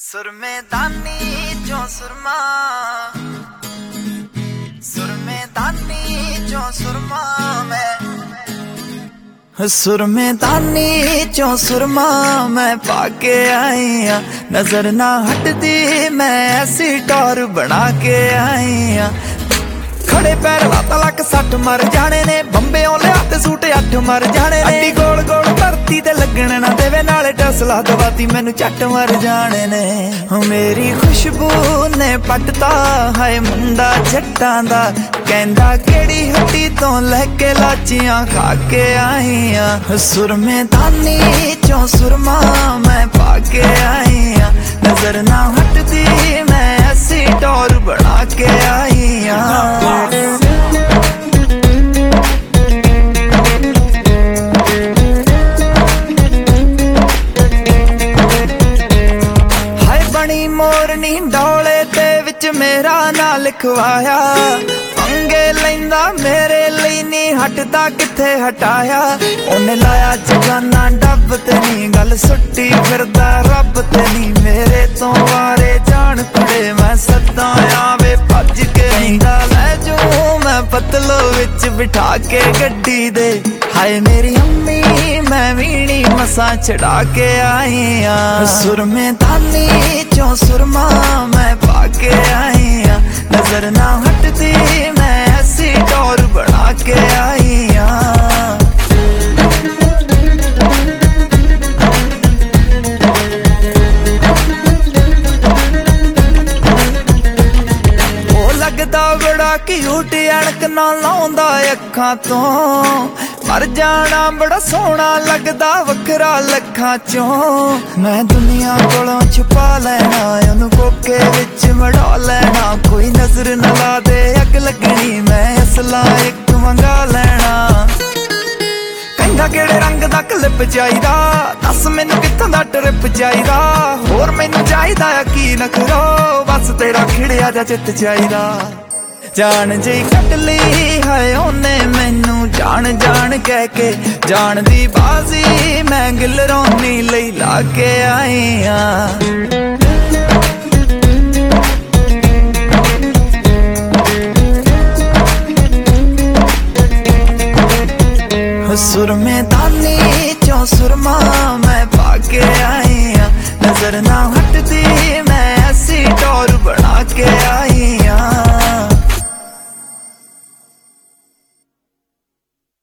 सुरमेदानी चो सुरमा, सुरमेदानी चो सुरमा मैं, सुरमेदानी चो सुरमा मैं पाके आई हाँ। नजर ना हटदी मैं ऐसी टौर बना के आई हाँ। खड़े पैर लाता लक सट मर जाने ने, बंबेओं लिया ते सूट 8 मर जाने ने। अड्डी गोल गोल धरती ते लगण ना देवे, नाले टसला दवाती मैनू झट मर जाने ने। मेरी खुशबू ने पटता है मुंडा जट्टां दा, कहंदा केड़ी हट्टी तो लैके लाचियां खा के आई हाँ। सुरमेदानी चो सुरमा मैं पाके आई हाँ। नजर ना हटदी मैं ऐसी टौर बना के आई हाँ। मोरनी डोले ते विच मेरा ना लिखवाया, पंगे लैंदा मेरे लिए नहीं हटदा किथे हटाया। उन्हें लाया जगाना डब ते नहीं, गल सुट्टी फिरदा रब ते नहीं। मेरे तो वारे जान कुड़े मैं सदा आवे भज के रहिंदा, लै जू मैं पतलो विच बिठा के गड्डी दे। हाय मेरी अम्मी मैं वीणी मसा चढ़ा के आई हाँ। सुरमेदानी चो सुरमा मैं पाके आई हाँ। नजर ना हटदी मैं ऐसी टौर बना के आई हाँ। लगदा बड़ा क्यूट अणक ना लाउंदा अखां तो, मर जाना बड़ा सोहना लगदा वखरा लखां चों। मैं दुनिया कोलों छुपा लेना, ओनू कोके विच मड़ा लेना। कोई नजर न ला दे अग लगनी, मैं असला एक मंगा लेना। कहंदा केड़े रंग दा क्लिप चाहीदा, दस मैनू कित्थों दा ट्रिप चाहीदा। होर मैनू चाहीदा की नखरो, बस तेरा खिड़िया जा चित चाहीदा। जान जी कट ली है ओने मैनू जान जान कह के, जान दी बाजी मैं गिलरौनी लई ला के आई हाँ। सुरमेदानी चो सुरमा मैं पाके आई हाँ। नजर ना हटदी मैं ऐसी टौर बना के आई हाँ।